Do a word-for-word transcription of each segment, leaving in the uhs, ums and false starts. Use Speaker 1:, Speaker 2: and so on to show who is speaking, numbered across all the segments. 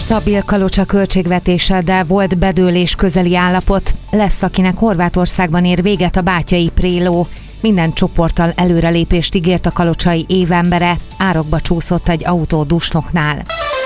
Speaker 1: Stabil Kalocsa költségvetése, de volt bedőlés közeli állapot. Lesz, akinek Horvátországban ér véget a bátyai Préló. Minden csoporttal előrelépést ígért a kalocsai évembere. Árokba csúszott egy autó Dusnoknál.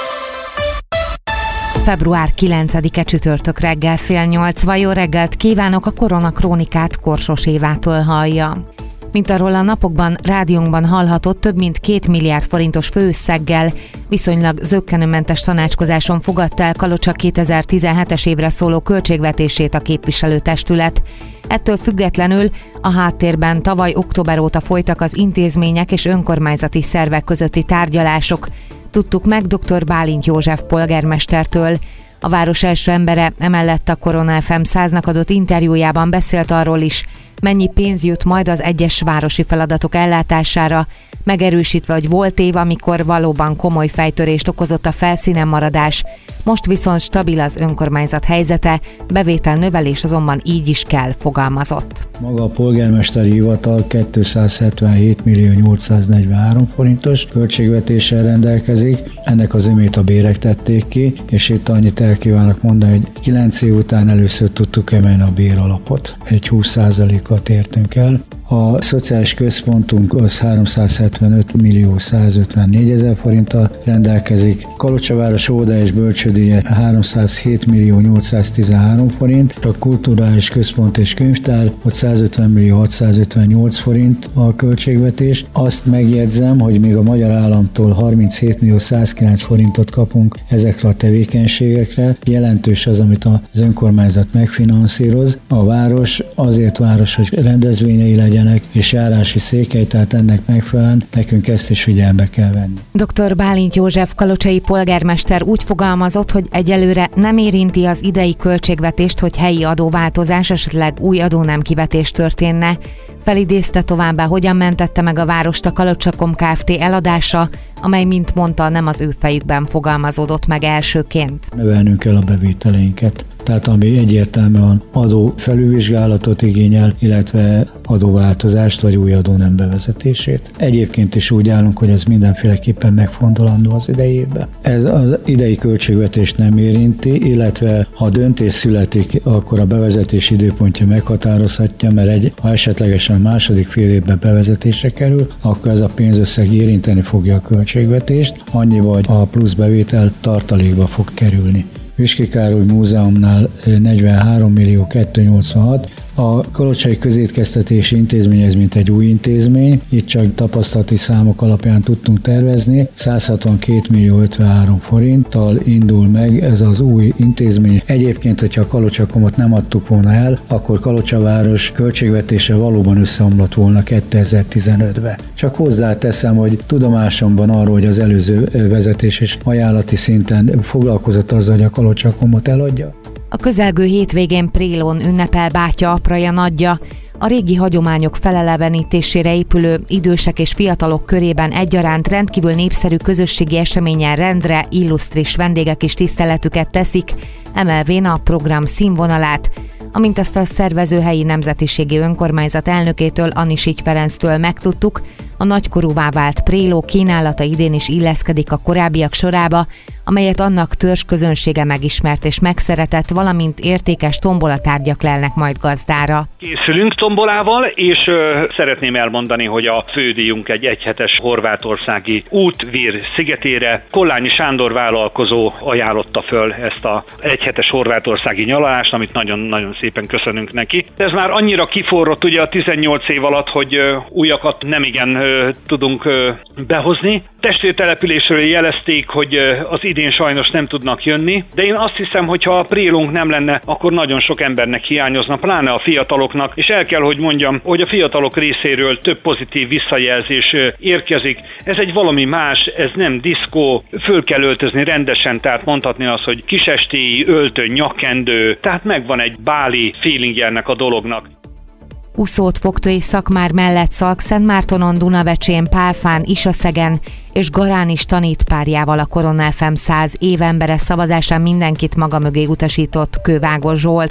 Speaker 1: február kilencedike csütörtök reggel fél nyolc. Jó reggelt kívánok, a koronakrónikát Korsos Évától hallja. Mint arról a napokban rádiónkban hallhatott, több mint két milliárd forintos főösszeggel viszonylag zökkenőmentes tanácskozáson fogadta el Kalocsa kétezer-tizenhetes évre szóló költségvetését a képviselőtestület. Ettől függetlenül a háttérben tavaly október óta folytak az intézmények és önkormányzati szervek közötti tárgyalások. Tudtuk meg dr. Bálint József polgármestertől. A város első embere emellett a Korona ef em száznak adott interjújában beszélt arról is, mennyi pénz jut majd az egyes városi feladatok ellátására, megerősítve, hogy volt év, amikor valóban komoly fejtörést okozott a felszínen maradás, most viszont stabil az önkormányzat helyzete, bevétel növelés azonban így is kell, fogalmazott.
Speaker 2: Maga a polgármesteri hivatal kétszázhetvenhét millió nyolcszáznegyvenhárom forintos költségvetéssel rendelkezik, ennek az imét a bérek tették ki, és itt annyit el kívánok mondani, hogy kilenc év után először tudtuk emelni a béralapot. Egy húsz százalékot értünk el. A szociális központunk az háromszázhetvenöt millió százötvennégyezer forinttal rendelkezik. Kalocsa város óvoda és bölcsődője háromszázhét millió nyolcszáztizenhárom forint, a kulturális központ és könyvtár ott százötven millió hatszázötvennyolc forint a költségvetés. Azt megjegyzem, hogy még a magyar államtól harminchét millió százkilenc forintot kapunk ezekre a tevékenységekre. Jelentős az, amit az önkormányzat megfinanszíroz. A város azért város, hogy rendezvényei legyen és járási székely, tehát ennek megfelelően nekünk ezt is figyelme kell venni.
Speaker 1: dr. Bálint József kalocsai polgármester úgy fogalmazott, hogy egyelőre nem érinti az idei költségvetést, hogy helyi adóváltozás, esetleg új adónemkivetés történne. Felidézte továbbá, hogyan mentette meg a várost a Kalocsa.com Kft. Eladása, amely, mint mondta, nem az ő fejükben fogalmazódott meg elsőként.
Speaker 2: Növelnünk kell a bevételeinket. Tehát ami egyértelműen adó felülvizsgálatot igényel, illetve adóváltozást vagy új adó nem bevezetését. Egyébként is úgy állunk, hogy ez mindenféleképpen megfontolandó az idei évben. Ez az idei költségvetést nem érinti, illetve ha döntés születik, akkor a bevezetés időpontja meghatározhatja, mert egy, ha esetlegesen a második fél évben bevezetésre kerül, akkor ez a pénzösszeg érinteni fogja a költségvetést, annyival, hogy a plusz bevétel tartalékba fog kerülni. Üski Károly Múzeumnál negyvenhárom millió kétszáznyolcvanhat. A Kalocsai Közétkeztetési Intézmény ez mint egy új intézmény, itt csak tapasztalati számok alapján tudtunk tervezni. száz hatvankét millió ötvenhárom forinttal indul meg ez az új intézmény. Egyébként, hogyha a Kalocsa.com-ot nem adtuk volna el, akkor Kalocsa város költségvetése valóban összeomlott volna kétezer-tizenötben. Csak hozzáteszem, hogy tudomásomban arról, hogy az előző vezetés és ajánlati szinten foglalkozott azzal, hogy a Kalocsa.com-ot eladja.
Speaker 1: A közelgő hétvégén Prélón ünnepel bátya, apraja, nagyja. A régi hagyományok felelevenítésére épülő idősek és fiatalok körében egyaránt rendkívül népszerű közösségi eseményen rendre illusztris vendégek is tiszteletüket teszik, emelvén a program színvonalát, amint azt a szervező helyi nemzetiségi önkormányzat elnökétől, Anisics Ferenctől megtudtuk, a nagykorúvá vált Préló kínálata idén is illeszkedik a korábbiak sorába, amelyet annak törzs közönsége megismert és megszeretett, valamint értékes tombolatárgyak lelnek majd gazdára.
Speaker 3: Készülünk tombolával, és ö, szeretném elmondani, hogy a fődíjunk egy egyhetes horvátországi út Vir szigetére. Kollányi Sándor vállalkozó ajánlotta föl ezt a egyhetes horvátországi nyaralást, amit nagyon-nagyon szépen köszönünk neki. Ez már annyira kiforrott ugye a tizennyolc év alatt, hogy ö, újakat nemigen ö, tudunk ö, behozni. Testvértelepülésről jelezték, hogy ö, az idén sajnos nem tudnak jönni, de én azt hiszem, hogy ha a Prélónk nem lenne, akkor nagyon sok embernek hiányozna, pláne a fiataloknak, és el kell, hogy mondjam, hogy a fiatalok részéről több pozitív visszajelzés érkezik. Ez egy valami más, ez nem diszkó, föl kell öltözni rendesen, tehát mondhatni azt, hogy kisestéi öltöny, nyakkendő, tehát megvan egy báli feelingje ennek a dolognak.
Speaker 1: Úszót Fogtői Szakmár mellett Szalkszentmártonon, Dunavecsén, Pálfán, Isaszegen és Garán is tanít párjával a Korona ef em száz évembere szavazásán mindenkit maga mögé utasított Kővágos Zsolt.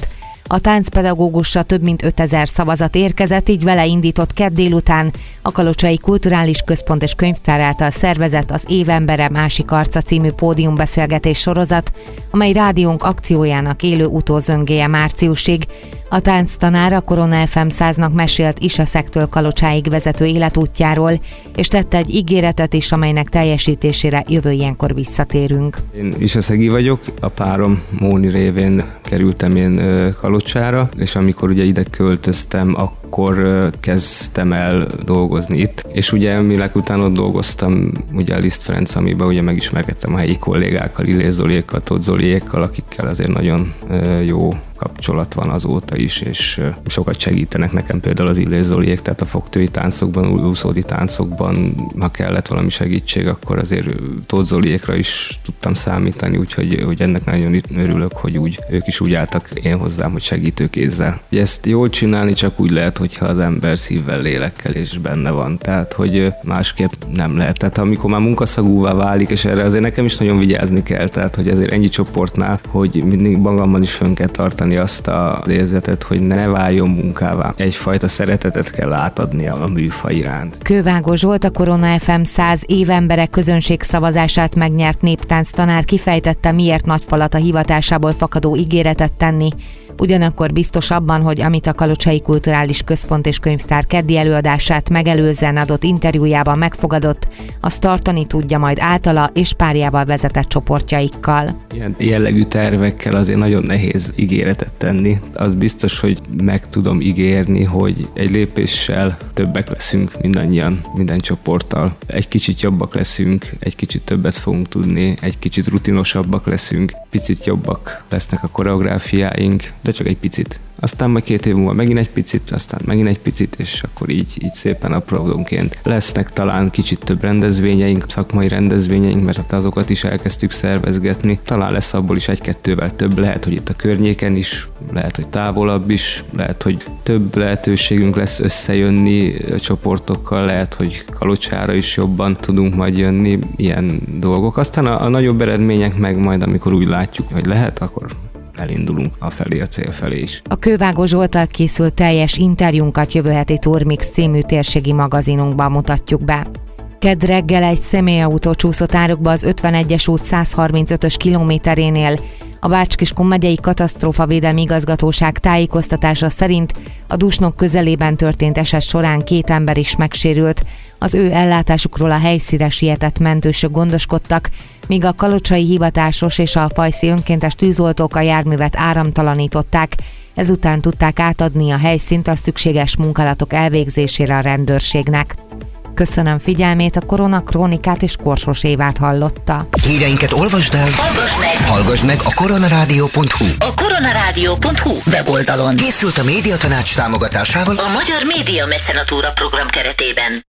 Speaker 1: A táncpedagógusra több mint ötezer szavazat érkezett, így vele indított kedd délután a Kalocsai Kulturális Központ és Könyvtár által szervezett az Évembere másik arca című pódiumbeszélgetés sorozat, amely rádiónk akciójának élő utózöngéje márciusig. A tánctanár a Korona ef em száznak mesélt Isaszektől Kalocsáig vezető életútjáról, és tette egy ígéretet is, amelynek teljesítésére jövő ilyenkor visszatérünk.
Speaker 4: Én isaszegi vagyok, a párom Móni révén kerültem én Kalocsára, és amikor ugye ide költöztem, akkor kezdtem el dolgozni itt. És ugye minek után ott dolgoztam ugye a Liszt Ferenc, amiben ugye megismerkedtem a helyi kollégákkal, Illés Zoliékkal, Tóth Zoliékkal, akikkel azért nagyon jó kapcsolat van azóta is, és sokat segítenek nekem például az Illés Zoliék, tehát a fogtői táncokban, úszódi táncokban, ha kellett valami segítség, akkor azért Tóth Zoliékra is tudtam számítani, úgyhogy hogy ennek nagyon örülök, hogy úgy, ők is úgy álltak én hozzám, hogy segítőkézzel. Ezt jól csinálni csak úgy lehet, hogyha az ember szívvel, lélekkel és benne van, tehát hogy másképp nem lehet. Tehát amikor már munkaszagúvá válik, és erre azért nekem is nagyon vigyázni kell, tehát hogy azért ennyi csoportnál, hogy mindig magamban is fönn kell tartani azt az érzetet, hogy ne váljon munkává. Egyfajta szeretetet kell átadni a műfaj iránt.
Speaker 1: Kővágó Zsolt, a Korona ef em száz évembere közönségszavazását megnyert néptánctanár kifejtette, miért Nagyfalat a hivatásából fakadó ígéretet tenni. Ugyanakkor biztos abban, hogy amit a Kalocsai Kulturális Központ és Könyvtár keddi előadását megelőzően adott interjújában megfogadott, azt tartani tudja majd általa és párjával vezetett csoportjaikkal.
Speaker 4: Ilyen jellegű tervekkel azért nagyon nehéz ígéretet tenni. Az biztos, hogy meg tudom ígérni, hogy egy lépéssel többek leszünk mindannyian, minden csoporttal. Egy kicsit jobbak leszünk, egy kicsit többet fogunk tudni, egy kicsit rutinosabbak leszünk, picit jobbak lesznek a koreográfiáink, de csak egy picit. Aztán majd két év múlva megint egy picit, aztán megint egy picit, és akkor így, így szépen apródonként lesznek talán kicsit több rendezvényeink, szakmai rendezvényeink, mert azokat is elkezdtük szervezgetni. Talán lesz abból is egy-kettővel több, lehet, hogy itt a környéken is, lehet, hogy távolabb is, lehet, hogy több lehetőségünk lesz összejönni a csoportokkal, lehet, hogy Kalocsára is jobban tudunk majd jönni, ilyen dolgok. Aztán a, a nagyobb eredmények meg majd, amikor úgy látjuk, hogy lehet, akkor elindulunk a felé, a cél felé is.
Speaker 1: A Kővágó Zsolttal készült teljes interjúnkat jövő heti Turmix című térségi magazinunkban mutatjuk be. Kedd reggel egy személyautó csúszott árokba az ötvenegyes út száz harmincötös kilométerénél. A Bács-Kiskun megyei katasztrófavédelmi igazgatóság tájékoztatása szerint a Dusnok közelében történt eset során két ember is megsérült. Az ő ellátásukról a helyszínre sietett mentősök gondoskodtak, míg a kalocsai hivatásos és a fajszi önkéntes tűzoltók a járművet áramtalanították, ezután tudták átadni a helyszínt a szükséges munkálatok elvégzésére a rendőrségnek. Köszönöm figyelmét, a Korona Krónikát és Korsos Évát hallotta.
Speaker 5: Híreinket olvasd el, hallgass meg, hallgass meg a koronarádió pont hu. A koronarádió pont hu weboldalon. Készült a Médiatanács támogatásával a Magyar Média Mecenatúra program keretében.